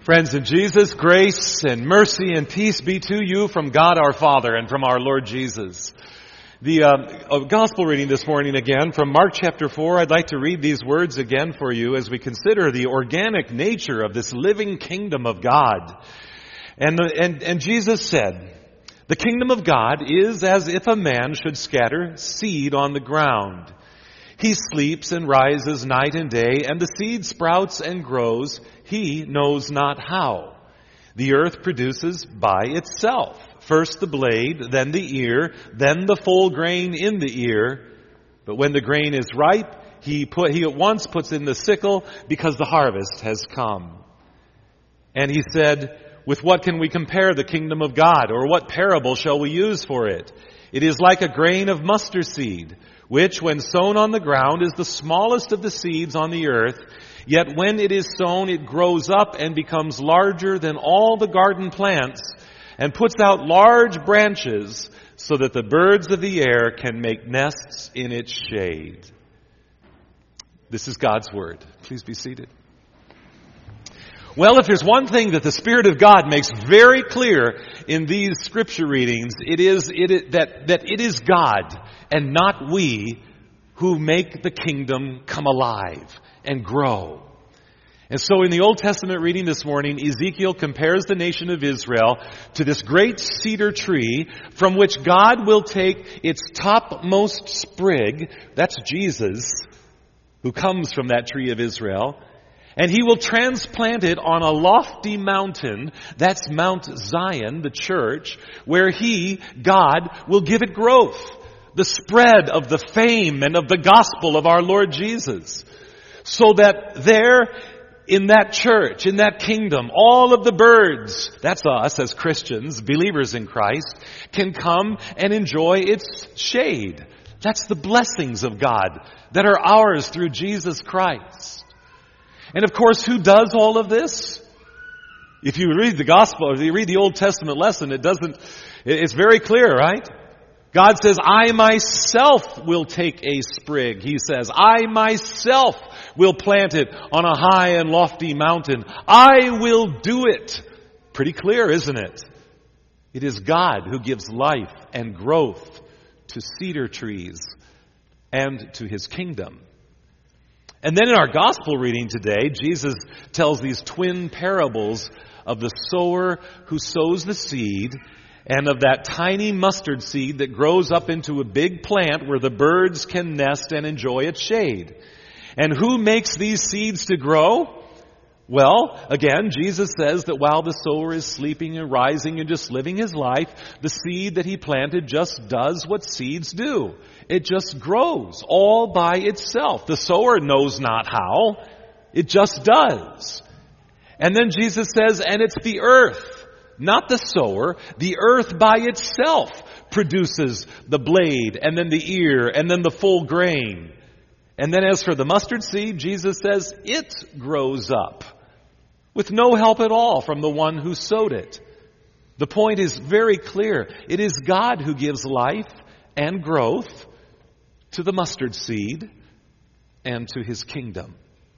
Friends in Jesus, grace and mercy and peace be to you from God our Father and from our Lord Jesus. The gospel reading this morning again from Mark chapter 4. I'd like to read these words again for you as we consider the organic nature of this living kingdom of God. And Jesus said, "The kingdom of God is as if a man should scatter seed on the ground. He sleeps and rises night and day, and the seed sprouts and grows, he knows not how. The earth produces by itself, first the blade, then the ear, then the full grain in the ear. But when the grain is ripe, he at once puts in the sickle, because the harvest has come." And he said, "With what can we compare the kingdom of God, or what parable shall we use for it? It is like a grain of mustard seed, which when sown on the ground is the smallest of the seeds on the earth, yet when it is sown it grows up and becomes larger than all the garden plants, and puts out large branches so that the birds of the air can make nests in its shade." This is God's word. Please be seated. Well, if there's one thing that the Spirit of God makes very clear in these scripture readings, it is that it is God and not we who make the kingdom come alive and grow. And so in the Old Testament reading this morning, Ezekiel compares the nation of Israel to this great cedar tree from which God will take its topmost sprig, that's Jesus, who comes from that tree of Israel, and he will transplant it on a lofty mountain, that's Mount Zion, the church, where he, God, will give it growth, the spread of the fame and of the gospel of our Lord Jesus. So that there, in that church, in that kingdom, all of the birds, that's us as Christians, believers in Christ, can come and enjoy its shade. That's the blessings of God that are ours through Jesus Christ. And of course, who does all of this? If you read the gospel, or if you read the Old Testament lesson, it's very clear, right? God says, "I myself will take a sprig." He says, "I myself will plant it on a high and lofty mountain. I will do it." Pretty clear, isn't it? It is God who gives life and growth to cedar trees and to his kingdom. And then in our gospel reading today, Jesus tells these twin parables of the sower who sows the seed and of that tiny mustard seed that grows up into a big plant where the birds can nest and enjoy its shade. And who makes these seeds to grow? Well, again, Jesus says that while the sower is sleeping and rising and just living his life, the seed that he planted just does what seeds do. It just grows all by itself. The sower knows not how. It just does. And then Jesus says, and it's the earth, not the sower, the earth by itself produces the blade and then the ear and then the full grain. And then as for the mustard seed, Jesus says it grows up with no help at all from the one who sowed it. The point is very clear. It is God who gives life and growth to the mustard seed and to his kingdom.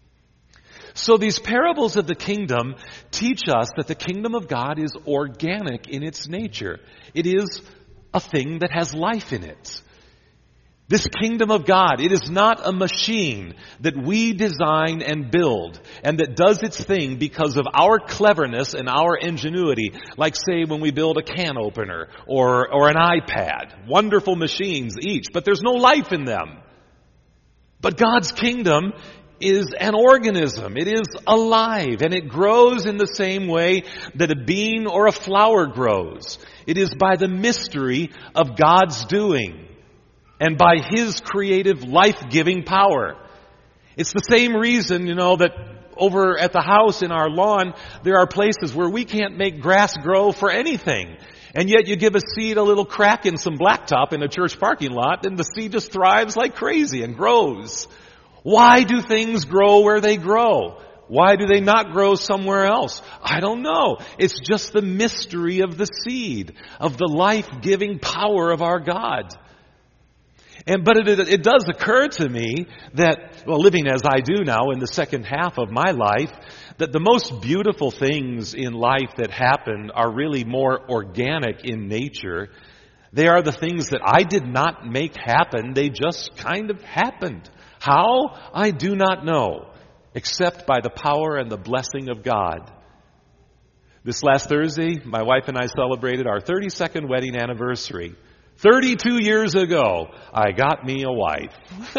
So these parables of the kingdom teach us that the kingdom of God is organic in its nature. It is a thing that has life in it. This kingdom of God, it is not a machine that we design and build and that does its thing because of our cleverness and our ingenuity, like say when we build a can opener or an iPad. Wonderful machines each, but there's no life in them. But God's kingdom is an organism. It is alive and it grows in the same way that a bean or a flower grows. It is by the mystery of God's doing and by his creative, life-giving power. It's the same reason, that over at the house in our lawn, there are places where we can't make grass grow for anything. And yet you give a seed a little crack in some blacktop in a church parking lot, and the seed just thrives like crazy and grows. Why do things grow where they grow? Why do they not grow somewhere else? I don't know. It's just the mystery of the seed, of the life-giving power of our God. But it does occur to me that, well, living as I do now in the second half of my life, that the most beautiful things in life that happen are really more organic in nature. They are the things that I did not make happen. They just kind of happened. How? I do not know, except by the power and the blessing of God. This last Thursday, my wife and I celebrated our 32nd wedding anniversary. 32 years ago, I got me a wife.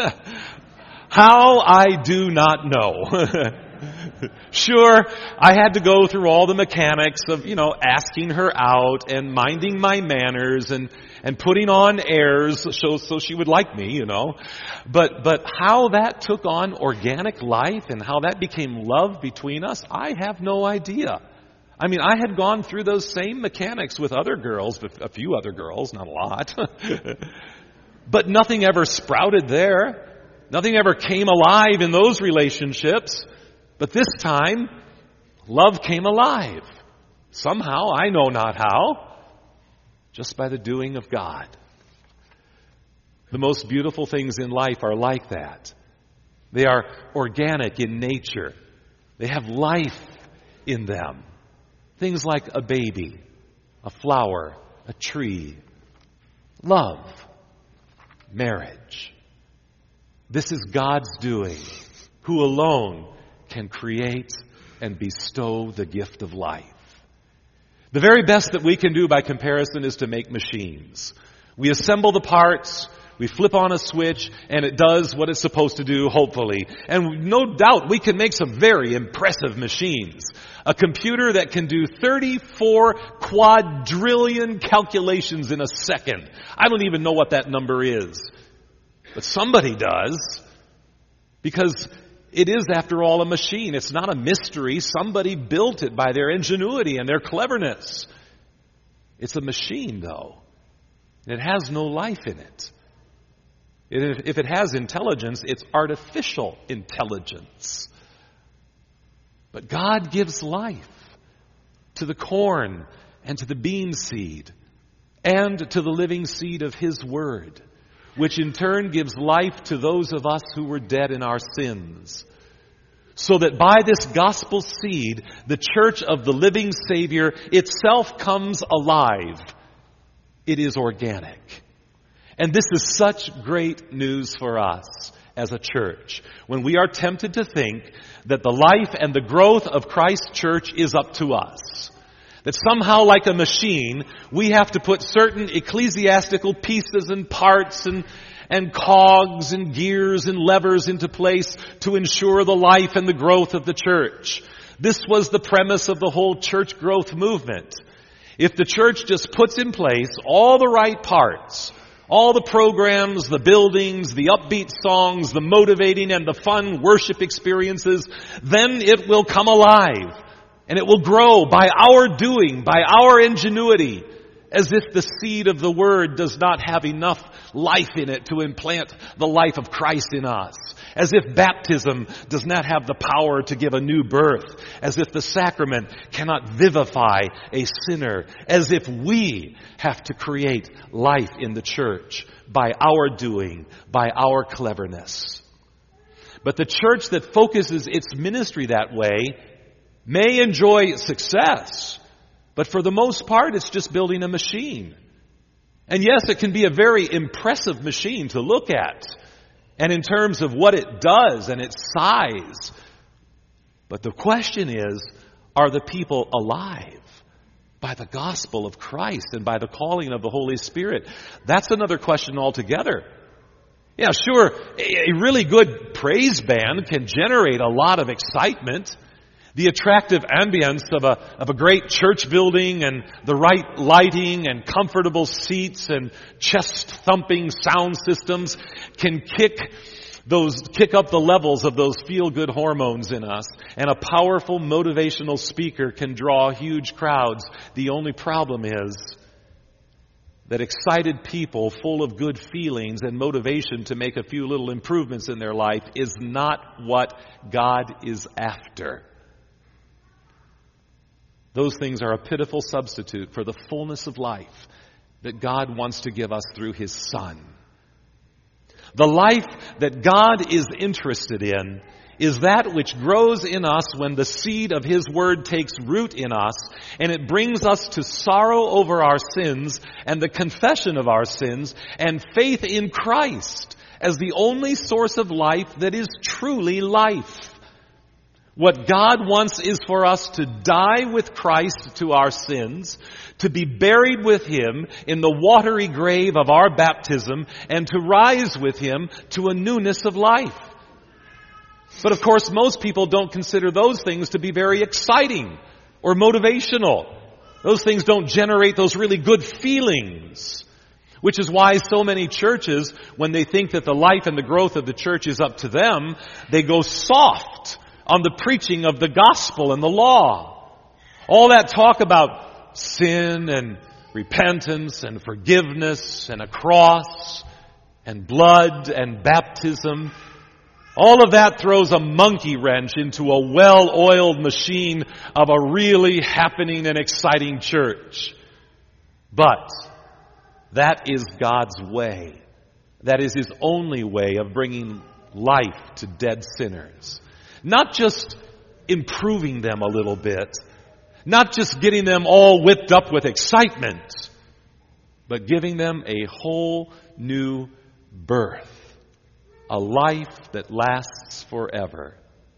How? I do not know. Sure, I had to go through all the mechanics of, asking her out and minding my manners and putting on airs so she would like me, But how that took on organic life and how that became love between us, I have no idea. I had gone through those same mechanics with other girls, a few other girls, not a lot. But nothing ever sprouted there. Nothing ever came alive in those relationships. But this time, love came alive. Somehow, I know not how, just by the doing of God. The most beautiful things in life are like that. They are organic in nature. They have life in them. Things like a baby, a flower, a tree, love, marriage. This is God's doing, who alone can create and bestow the gift of life. The very best that we can do by comparison is to make machines. We assemble the parts, we flip on a switch, and it does what it's supposed to do, hopefully. And no doubt we can make some very impressive machines. A computer that can do 34 quadrillion calculations in a second. I don't even know what that number is. But somebody does. Because it is, after all, a machine. It's not a mystery. Somebody built it by their ingenuity and their cleverness. It's a machine, though. It has no life in it. If it has intelligence, it's artificial intelligence. But God gives life to the corn and to the bean seed and to the living seed of His Word, which in turn gives life to those of us who were dead in our sins. So that by this gospel seed, the church of the living Savior itself comes alive. It is organic. And this is such great news for us as a church, when we are tempted to think that the life and the growth of Christ's church is up to us. That somehow, like a machine, we have to put certain ecclesiastical pieces and parts and cogs and gears and levers into place to ensure the life and the growth of the church. This was the premise of the whole church growth movement. If the church just puts in place all the right parts, all the programs, the buildings, the upbeat songs, the motivating and the fun worship experiences, then it will come alive. And it will grow by our doing, by our ingenuity, as if the seed of the Word does not have enough life in it to implant the life of Christ in us. As if baptism does not have the power to give a new birth. As if the sacrament cannot vivify a sinner. As if we have to create life in the church by our doing, by our cleverness. But the church that focuses its ministry that way may enjoy success, but for the most part, it's just building a machine. And yes, it can be a very impressive machine to look at, and in terms of what it does and its size. But the question is, are the people alive by the gospel of Christ and by the calling of the Holy Spirit? That's another question altogether. Yeah, sure, a really good praise band can generate a lot of excitement. The attractive ambience of a great church building and the right lighting and comfortable seats and chest-thumping sound systems can kick up the levels of those feel-good hormones in us. And a powerful motivational speaker can draw huge crowds. The only problem is that excited people full of good feelings and motivation to make a few little improvements in their life is not what God is after. Those things are a pitiful substitute for the fullness of life that God wants to give us through His Son. The life that God is interested in is that which grows in us when the seed of His Word takes root in us, and it brings us to sorrow over our sins and the confession of our sins and faith in Christ as the only source of life that is truly life. What God wants is for us to die with Christ to our sins, to be buried with Him in the watery grave of our baptism, and to rise with Him to a newness of life. But of course, most people don't consider those things to be very exciting or motivational. Those things don't generate those really good feelings. Which is why so many churches, when they think that the life and the growth of the church is up to them, they go soft on the preaching of the gospel and the law. All that talk about sin and repentance and forgiveness and a cross and blood and baptism, all of that throws a monkey wrench into a well-oiled machine of a really happening and exciting church. But that is God's way. That is His only way of bringing life to dead sinners. Not just improving them a little bit, not just getting them all whipped up with excitement, but giving them a whole new birth. A life that lasts forever.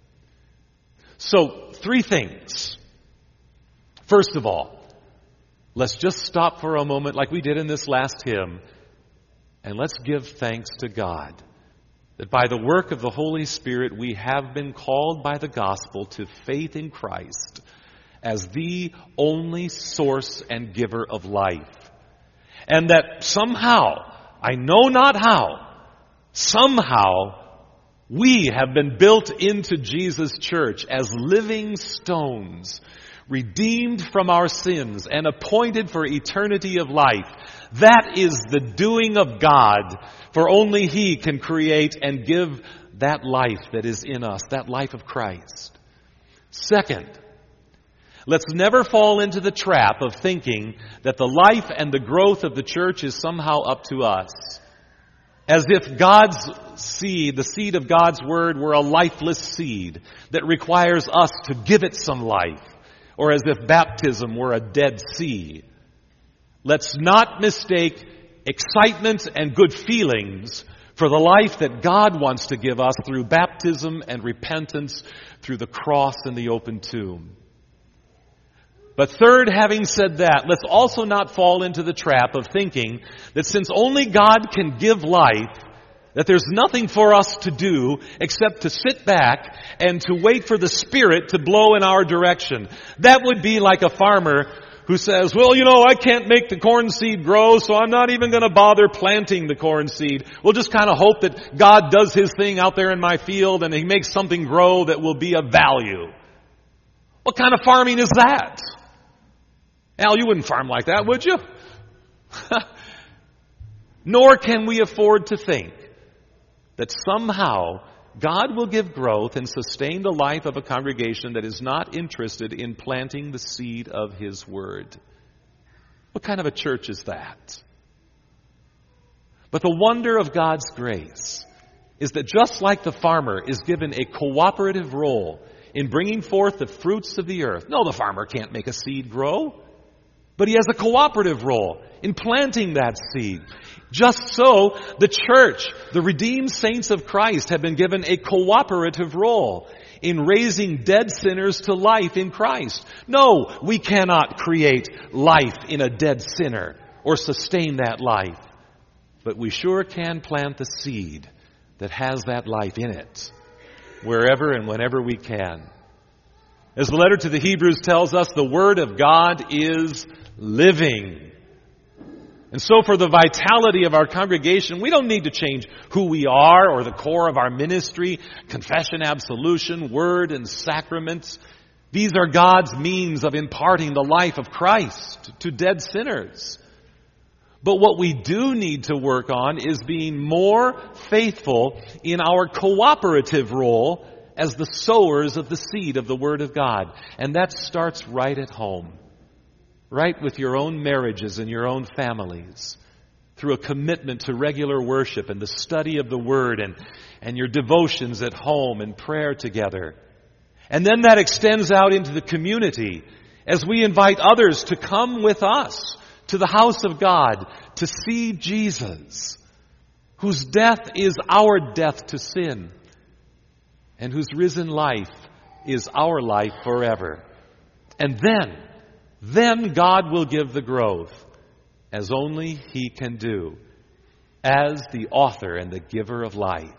So, 3 things. First of all, let's just stop for a moment like we did in this last hymn, and let's give thanks to God that by the work of the Holy Spirit we have been called by the gospel to faith in Christ as the only source and giver of life. And that somehow, I know not how, somehow, we have been built into Jesus' church as living stones, redeemed from our sins and appointed for eternity of life. That is the doing of God, for only He can create and give that life that is in us, that life of Christ. Second, let's never fall into the trap of thinking that the life and the growth of the church is somehow up to us. As if God's seed, the seed of God's Word, were a lifeless seed that requires us to give it some life, or as if baptism were a dead sea. Let's not mistake excitement and good feelings for the life that God wants to give us through baptism and repentance, through the cross and the open tomb. But third, having said that, let's also not fall into the trap of thinking that since only God can give life, that there's nothing for us to do except to sit back and to wait for the Spirit to blow in our direction. That would be like a farmer who says, well, I can't make the corn seed grow, so I'm not even going to bother planting the corn seed. We'll just kind of hope that God does His thing out there in my field and He makes something grow that will be of value. What kind of farming is that? Al, you wouldn't farm like that, would you? Nor can we afford to think that somehow God will give growth and sustain the life of a congregation that is not interested in planting the seed of His Word. What kind of a church is that? But the wonder of God's grace is that just like the farmer is given a cooperative role in bringing forth the fruits of the earth. No, the farmer can't make a seed grow. But he has a cooperative role in planting that seed. Just so, the church, the redeemed saints of Christ, have been given a cooperative role in raising dead sinners to life in Christ. No, we cannot create life in a dead sinner or sustain that life. But we sure can plant the seed that has that life in it, wherever and whenever we can. As the letter to the Hebrews tells us, the Word of God is living. And so for the vitality of our congregation, we don't need to change who we are or the core of our ministry, confession, absolution, word, and sacraments. These are God's means of imparting the life of Christ to dead sinners. But what we do need to work on is being more faithful in our cooperative role as the sowers of the seed of the Word of God. And that starts right at home. Right with your own marriages and your own families. through a commitment to regular worship and the study of the Word and your devotions at home and prayer together. And then that extends out into the community as we invite others to come with us to the house of God to see Jesus, whose death is our death to sin, and whose risen life is our life forever. And then God will give the growth, as only He can do, as the author and the giver of life.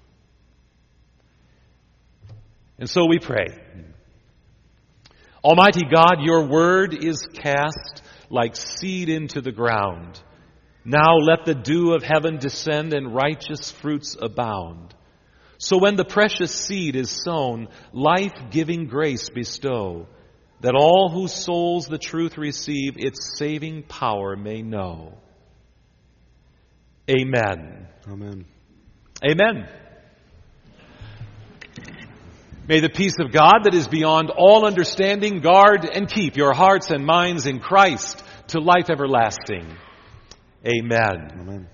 And so we pray. Almighty God, your word is cast like seed into the ground. Now let the dew of heaven descend and righteous fruits abound. So when the precious seed is sown, life-giving grace bestow, that all whose souls the truth receive its saving power may know. Amen. Amen. Amen. May the peace of God that is beyond all understanding guard and keep your hearts and minds in Christ to life everlasting. Amen. Amen.